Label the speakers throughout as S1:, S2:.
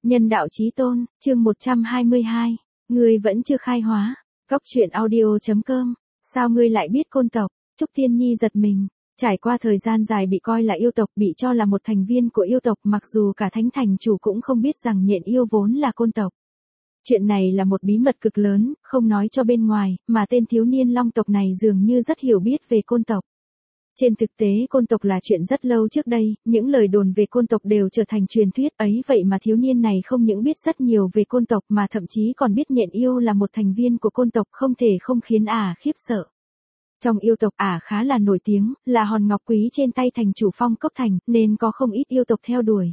S1: Nhân đạo chí tôn, chương 122. Ngươi vẫn chưa khai hóa. Cốc truyện audio.com. Sao ngươi lại biết côn tộc? Trúc Tiên Nhi giật mình. Trải qua thời gian dài bị coi là yêu tộc, bị cho là một thành viên của yêu tộc, mặc dù cả thánh thành chủ cũng không biết rằng nhện yêu vốn là côn tộc. Chuyện này là một bí mật cực lớn, không nói cho bên ngoài, mà tên thiếu niên long tộc này dường như rất hiểu biết về côn tộc. Trên thực tế côn tộc là chuyện rất lâu trước đây, những lời đồn về côn tộc đều trở thành truyền thuyết ấy, vậy mà thiếu niên này không những biết rất nhiều về côn tộc mà thậm chí còn biết nhện yêu là một thành viên của côn tộc, không thể không khiến khiếp sợ. Trong yêu tộc khá là nổi tiếng, là hòn ngọc quý trên tay thành chủ Phong Cốc Thành, nên có không ít yêu tộc theo đuổi.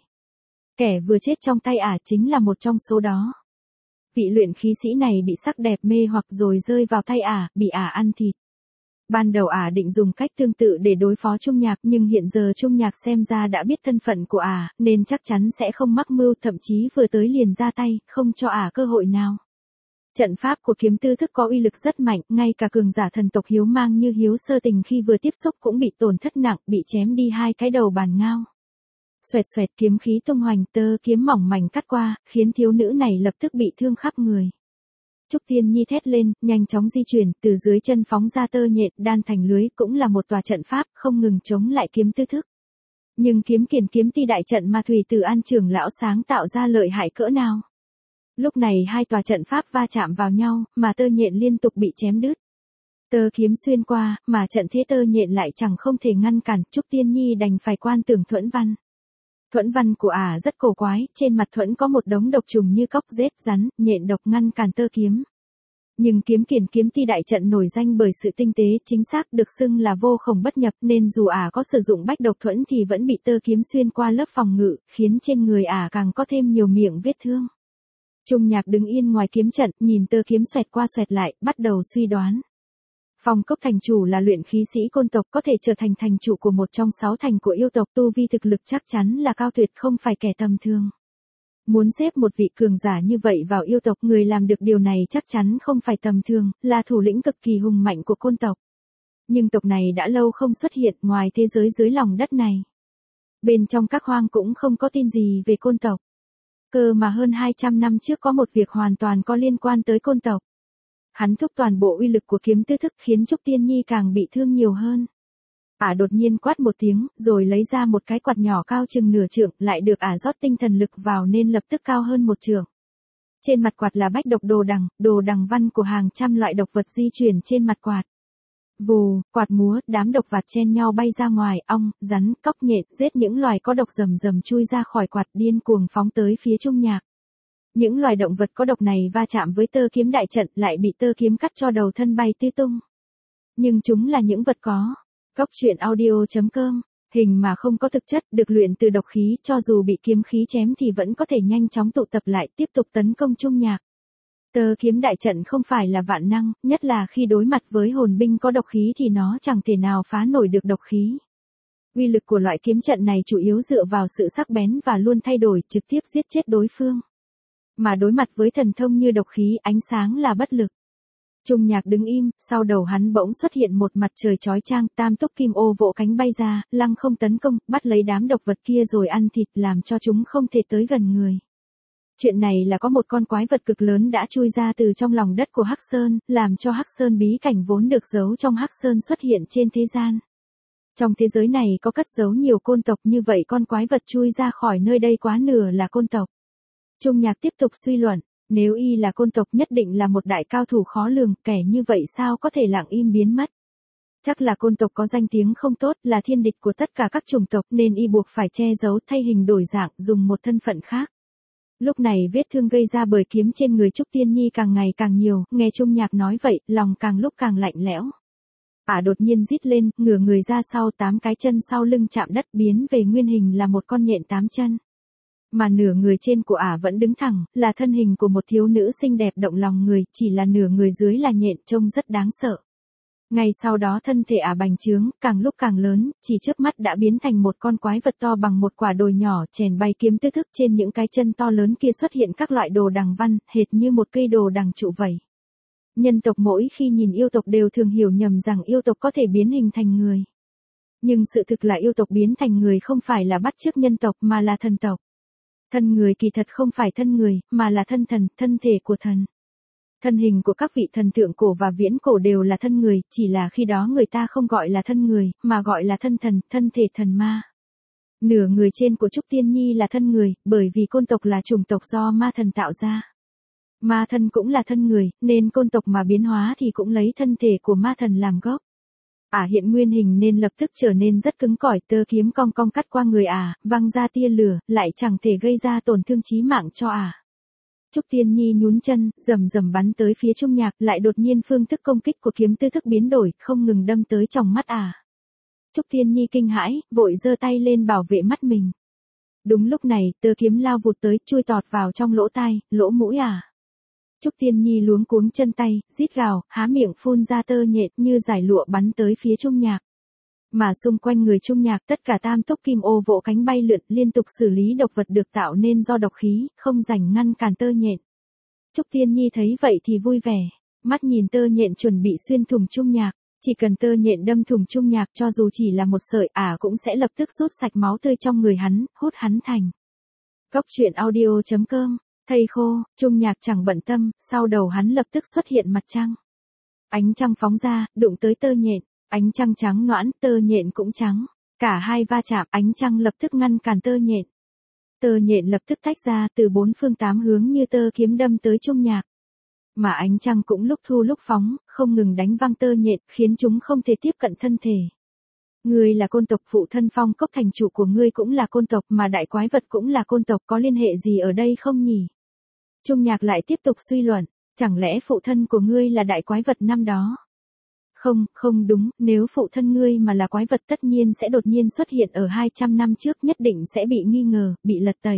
S1: Kẻ vừa chết trong tay chính là một trong số đó. Vị luyện khí sĩ này bị sắc đẹp mê hoặc rồi rơi vào tay bị ăn thịt. Ban đầu định dùng cách tương tự để đối phó Trung Nhạc, nhưng hiện giờ Trung Nhạc xem ra đã biết thân phận của nên chắc chắn sẽ không mắc mưu, thậm chí vừa tới liền ra tay, không cho cơ hội nào. Trận pháp của kiếm tư thức có uy lực rất mạnh, ngay cả cường giả thần tộc Hiếu Mang như Hiếu Sơ Tình khi vừa tiếp xúc cũng bị tổn thất nặng, bị chém đi 2 cái đầu bàn ngao. Xoẹt xoẹt, kiếm khí tung hoành, tơ kiếm mỏng mảnh cắt qua, khiến thiếu nữ này lập tức bị thương khắp người. Trúc Tiên Nhi thét lên, nhanh chóng di chuyển, từ dưới chân phóng ra tơ nhện, đan thành lưới, cũng là một tòa trận pháp, không ngừng chống lại kiếm tư thức. Nhưng kiếm kiền kiếm ti đại trận mà Thủy Tử An trưởng lão sáng tạo ra lợi hại cỡ nào. Lúc này 2 tòa trận pháp va chạm vào nhau, mà tơ nhện liên tục bị chém đứt. Tơ kiếm xuyên qua, mà trận thế tơ nhện lại chẳng không thể ngăn cản, Trúc Tiên Nhi đành phải quan tưởng thuẫn văn. Thuẫn văn của rất cổ quái, trên mặt thuẫn có một đống độc trùng như cóc rết, rắn, nhện độc ngăn cản tơ kiếm. Nhưng kiếm kiền kiếm ti đại trận nổi danh bởi sự tinh tế, chính xác, được xưng là vô khổng bất nhập, nên dù có sử dụng bách độc thuẫn thì vẫn bị tơ kiếm xuyên qua lớp phòng ngự, khiến trên người càng có thêm nhiều miệng vết thương. Trung Nhạc đứng yên ngoài kiếm trận, nhìn tơ kiếm xoẹt qua xoẹt lại, bắt đầu suy đoán. Phong Cốc thành chủ là luyện khí sĩ côn tộc, có thể trở thành thành chủ của một trong 6 thành của yêu tộc, tu vi thực lực chắc chắn là cao tuyệt, không phải kẻ tầm thường. Muốn xếp một vị cường giả như vậy vào yêu tộc, người làm được điều này chắc chắn không phải tầm thường, là thủ lĩnh cực kỳ hùng mạnh của côn tộc. Nhưng tộc này đã lâu không xuất hiện ngoài thế giới dưới lòng đất này. Bên trong các hoang cũng không có tin gì về côn tộc. Cơ mà hơn 200 năm trước có một việc hoàn toàn có liên quan tới côn tộc. Hắn thúc toàn bộ uy lực của kiếm tư thức, khiến Trúc Tiên Nhi càng bị thương nhiều hơn. Đột nhiên quát một tiếng, rồi lấy ra một cái quạt nhỏ cao chừng nửa trượng, lại được rót tinh thần lực vào nên lập tức cao hơn 1 trượng. Trên mặt quạt là bách độc đồ đằng văn của hàng trăm loại độc vật di chuyển trên mặt quạt. Vù, quạt múa, đám độc vật chen nhau bay ra ngoài, ong, rắn, cóc nhện, giết những loài có độc rầm rầm chui ra khỏi quạt, điên cuồng phóng tới phía Trung Nhạc. Những loài động vật có độc này va chạm với tơ kiếm đại trận, lại bị tơ kiếm cắt cho đầu thân bay tứ tung. Nhưng chúng là những vật có. Cốc truyện audio.com. Hình mà không có thực chất, được luyện từ độc khí, cho dù bị kiếm khí chém thì vẫn có thể nhanh chóng tụ tập lại, tiếp tục tấn công Trung Nhạc. Tơ kiếm đại trận không phải là vạn năng, nhất là khi đối mặt với hồn binh có độc khí thì nó chẳng thể nào phá nổi được độc khí. Uy lực của loại kiếm trận này chủ yếu dựa vào sự sắc bén và luôn thay đổi, trực tiếp giết chết đối phương. Mà đối mặt với thần thông như độc khí, ánh sáng là bất lực. Trung Nhạc đứng im, sau đầu hắn bỗng xuất hiện một mặt trời chói chang, tam túc kim ô vỗ cánh bay ra, lăng không tấn công, bắt lấy đám độc vật kia rồi ăn thịt, làm cho chúng không thể tới gần người. Chuyện này là có một con quái vật cực lớn đã chui ra từ trong lòng đất của Hắc Sơn, làm cho Hắc Sơn bí cảnh vốn được giấu trong Hắc Sơn xuất hiện trên thế gian. Trong thế giới này có cất giấu nhiều côn tộc, như vậy con quái vật chui ra khỏi nơi đây quá nửa là côn tộc. Trung Nhạc tiếp tục suy luận, nếu y là côn tộc nhất định là một đại cao thủ khó lường, kẻ như vậy sao có thể lặng im biến mất. Chắc là côn tộc có danh tiếng không tốt, là thiên địch của tất cả các chủng tộc nên y buộc phải che giấu, thay hình đổi dạng, dùng một thân phận khác. Lúc này vết thương gây ra bởi kiếm trên người Trúc Tiên Nhi càng ngày càng nhiều, nghe Trung Nhạc nói vậy, lòng càng lúc càng lạnh lẽo. Đột nhiên rít lên, ngửa người ra sau, 8 cái chân sau lưng chạm đất, biến về nguyên hình là một con nhện 8 chân. Mà nửa người trên của vẫn đứng thẳng, là thân hình của một thiếu nữ xinh đẹp động lòng người, chỉ là nửa người dưới là nhện, trông rất đáng sợ. Ngay sau đó thân thể bành trướng, càng lúc càng lớn, chỉ chớp mắt đã biến thành một con quái vật to bằng một quả đồi nhỏ, chèn bay kiếm tư thức, trên những cái chân to lớn kia xuất hiện các loại đồ đằng văn, hệt như một cây đồ đằng trụ vậy. Nhân tộc mỗi khi nhìn yêu tộc đều thường hiểu nhầm rằng yêu tộc có thể biến hình thành người. Nhưng sự thực là yêu tộc biến thành người không phải là bắt chước nhân tộc mà là thần tộc. Thân người kỳ thật không phải thân người, mà là thân thần, thân thể của thần. Thân hình của các vị thần thượng cổ và viễn cổ đều là thân người, chỉ là khi đó người ta không gọi là thân người, mà gọi là thân thần, thân thể thần ma. Nửa người trên của Trúc Tiên Nhi là thân người, bởi vì côn tộc là chủng tộc do ma thần tạo ra. Ma thân cũng là thân người, nên côn tộc mà biến hóa thì cũng lấy thân thể của ma thần làm gốc. Hiện nguyên hình nên lập tức trở nên rất cứng cỏi, tơ kiếm cong cong cắt qua người văng ra tia lửa, lại chẳng thể gây ra tổn thương chí mạng cho Trúc Tiên Nhi nhún chân, rầm rầm bắn tới phía Trung Nhạc, lại đột nhiên phương thức công kích của kiếm tư thức biến đổi, không ngừng đâm tới tròng mắt Trúc Tiên Nhi kinh hãi, vội giơ tay lên bảo vệ mắt mình. Đúng lúc này, tơ kiếm lao vụt tới, chui tọt vào trong lỗ tai, lỗ mũi Trúc Tiên Nhi luống cuống chân tay, rít gào, há miệng phun ra tơ nhện như giải lụa bắn tới phía Trung Nhạc. Mà xung quanh người Trung Nhạc tất cả tam túc kim ô vỗ cánh bay lượn liên tục xử lý độc vật được tạo nên do độc khí, không rảnh ngăn cản tơ nhện. Trúc Tiên Nhi thấy vậy thì vui vẻ, mắt nhìn tơ nhện chuẩn bị xuyên thủng Trung Nhạc. Chỉ cần tơ nhện đâm thủng Trung Nhạc cho dù chỉ là một sợi cũng sẽ lập tức rút sạch máu tươi trong người hắn, hút hắn thành. Góc truyện audio.com, thây khô, Trung Nhạc chẳng bận tâm, sau đầu hắn lập tức xuất hiện mặt trăng. Ánh trăng phóng ra, đụng tới tơ nhện, ánh trăng trắng nõn, tơ nhện cũng trắng. Cả hai va chạm, ánh trăng lập tức ngăn cản tơ nhện. Tơ nhện lập tức tách ra từ bốn phương tám hướng như tơ kiếm đâm tới Trung Nhạc. Mà ánh trăng cũng lúc thu lúc phóng, không ngừng đánh văng tơ nhện, khiến chúng không thể tiếp cận thân thể. Ngươi là côn tộc, phụ thân Phong Cốc thành chủ của ngươi cũng là côn tộc, mà đại quái vật cũng là côn tộc, có liên hệ gì ở đây không nhỉ? Trung Nhạc lại tiếp tục suy luận, chẳng lẽ phụ thân của ngươi là đại quái vật năm đó? Không đúng, nếu phụ thân ngươi mà là quái vật tất nhiên sẽ đột nhiên xuất hiện ở 200 năm trước, nhất định sẽ bị nghi ngờ, bị lật tẩy.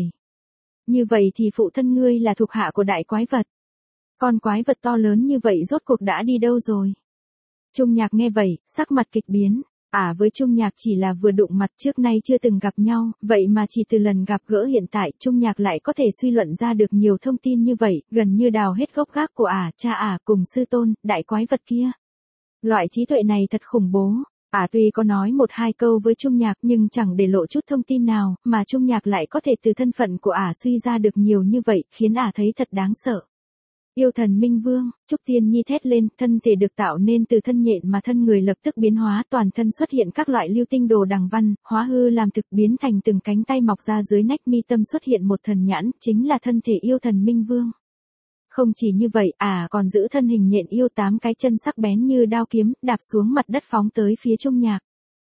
S1: Như vậy thì phụ thân ngươi là thuộc hạ của đại quái vật. Con quái vật to lớn như vậy rốt cuộc đã đi đâu rồi? Trung Nhạc nghe vậy, sắc mặt kịch biến. Với Trung Nhạc chỉ là vừa đụng mặt, trước nay chưa từng gặp nhau, vậy mà chỉ từ lần gặp gỡ hiện tại, Trung Nhạc lại có thể suy luận ra được nhiều thông tin như vậy, gần như đào hết gốc gác của cha cùng sư tôn, đại quái vật kia. Loại trí tuệ này thật khủng bố. Tuy có nói một hai câu với Trung Nhạc nhưng chẳng để lộ chút thông tin nào, mà Trung Nhạc lại có thể từ thân phận của suy ra được nhiều như vậy, khiến thấy thật đáng sợ. Yêu thần Minh Vương, Trúc Tiên Nhi thét lên, thân thể được tạo nên từ thân nhện mà thân người lập tức biến hóa, toàn thân xuất hiện các loại lưu tinh đồ đằng văn, hóa hư làm thực, biến thành từng cánh tay mọc ra dưới nách mi tâm, xuất hiện một thần nhãn, chính là thân thể yêu thần Minh Vương. Không chỉ như vậy, còn giữ thân hình nhện yêu, 8 cái chân sắc bén như đao kiếm, đạp xuống mặt đất phóng tới phía Trung Nhạc.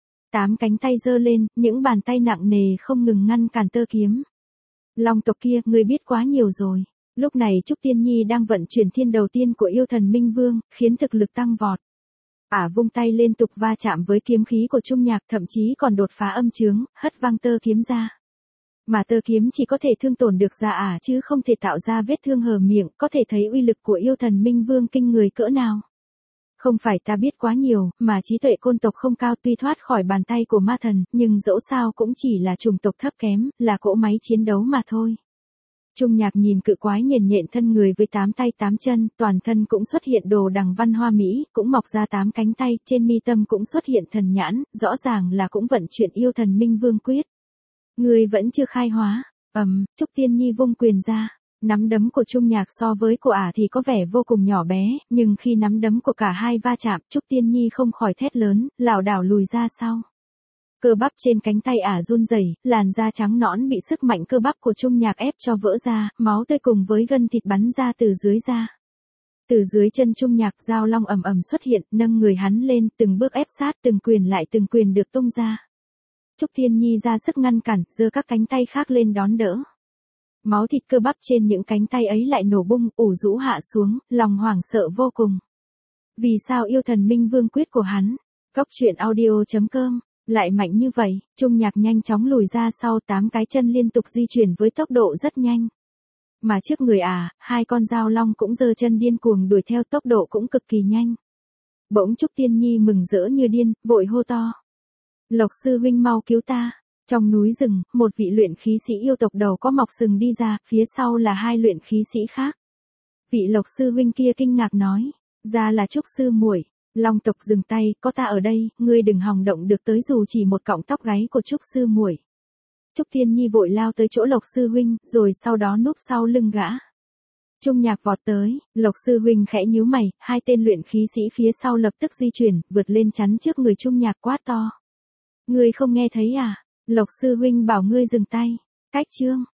S1: 8 cánh tay giơ lên, những bàn tay nặng nề không ngừng ngăn cản tơ kiếm. Long tộc kia, ngươi biết quá nhiều rồi. Lúc này Trúc Tiên Nhi đang vận chuyển thiên đầu tiên của yêu thần Minh Vương, khiến thực lực tăng vọt. Vung tay liên tục va chạm với kiếm khí của Trung Nhạc, thậm chí còn đột phá âm chướng, hất văng tơ kiếm ra. Mà tơ kiếm chỉ có thể thương tổn được da chứ không thể tạo ra vết thương hở miệng, có thể thấy uy lực của yêu thần Minh Vương kinh người cỡ nào. Không phải ta biết quá nhiều, mà trí tuệ côn tộc không cao, tuy thoát khỏi bàn tay của ma thần, nhưng dẫu sao cũng chỉ là chủng tộc thấp kém, là cỗ máy chiến đấu mà thôi. Trung Nhạc nhìn cự quái nhện nhện thân người với 8 tay 8 chân, toàn thân cũng xuất hiện đồ đằng văn hoa mỹ, cũng mọc ra 8 cánh tay, trên mi tâm cũng xuất hiện thần nhãn, rõ ràng là cũng vận chuyển yêu thần Minh Vương quyết. Ngươi vẫn chưa khai hóa. Trúc Tiên Nhi vung quyền ra. Nắm đấm của Trung Nhạc so với của thì có vẻ vô cùng nhỏ bé, nhưng khi nắm đấm của cả hai va chạm, Trúc Tiên Nhi không khỏi thét lớn, lảo đảo lùi ra sau. Cơ bắp trên cánh tay run rẩy, làn da trắng nõn bị sức mạnh cơ bắp của Trung Nhạc ép cho vỡ ra, máu tươi cùng với gân thịt bắn ra từ dưới da. Từ dưới chân Trung Nhạc, dao long ầm ầm xuất hiện, nâng người hắn lên, từng bước ép sát, từng quyền lại từng quyền được tung ra. Trúc Tiên Nhi ra sức ngăn cản, giơ các cánh tay khác lên đón đỡ. Máu thịt cơ bắp trên những cánh tay ấy lại nổ bung, ủ rũ hạ xuống, lòng hoảng sợ vô cùng. Vì sao yêu thần Minh Vương quyết của hắn, Góc truyện audio.com, lại mạnh như vậy? Trung Nhạc nhanh chóng lùi ra sau, 8 cái chân liên tục di chuyển với tốc độ rất nhanh. Mà trước người hai con dao long cũng giơ chân điên cuồng đuổi theo, tốc độ cũng cực kỳ nhanh. Bỗng Trúc Tiên Nhi mừng rỡ như điên, vội hô to. Lộc sư huynh mau cứu ta. Trong núi rừng, một vị luyện khí sĩ yêu tộc đầu có mọc sừng đi ra, phía sau là 2 luyện khí sĩ khác. Vị Lộc sư huynh kia kinh ngạc nói, ra là Trúc sư muội. Long tộc dừng tay, có ta ở đây, ngươi đừng hòng động được tới dù chỉ một cọng tóc gáy của Trúc sư muội. Trúc Tiên Nhi vội lao tới chỗ Lộc sư huynh, rồi sau đó núp sau lưng gã. Trung Nhạc vọt tới, Lộc sư huynh khẽ nhíu mày, hai tên luyện khí sĩ phía sau lập tức di chuyển, vượt lên chắn trước người Trung Nhạc quát to. Ngươi không nghe thấy à? Lộc sư huynh bảo ngươi dừng tay. Cách chương